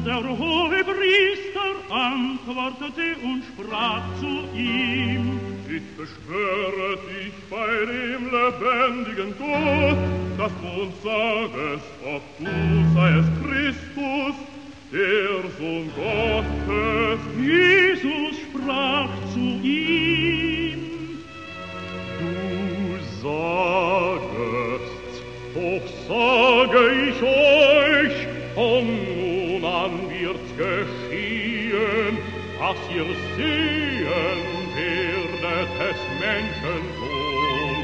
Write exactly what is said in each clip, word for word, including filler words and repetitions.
Der Hohepriester antwortete und sprach zu ihm: Ich beschwöre dich bei dem lebendigen Gott, dass du uns sagest, ob du seiest Christus, der Sohn Gottes. Jesus sprach zu ihm: Du sagest, doch sage ich euch, von nun an wird's geschehen, was ihr sehen werdet des Menschen Sohn,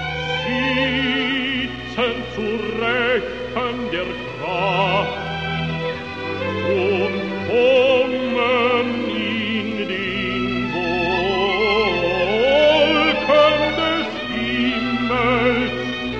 sitzen zu Rechten der Kraft und kommen in den Wolken des Himmels.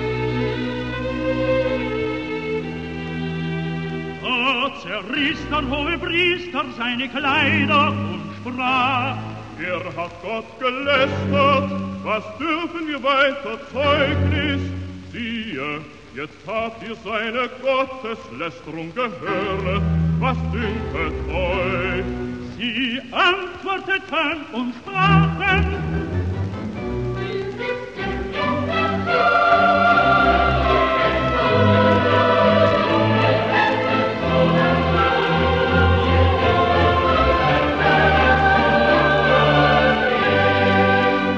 Da zerriss der Hohepriester seine Kleider und sprach: Er hat Gott gelästert, was dürfen wir weiter Zeugnis? Siehe, jetzt habt ihr seine Gotteslästerung gehört, was dünket euch? Sie antworteten und sprachen: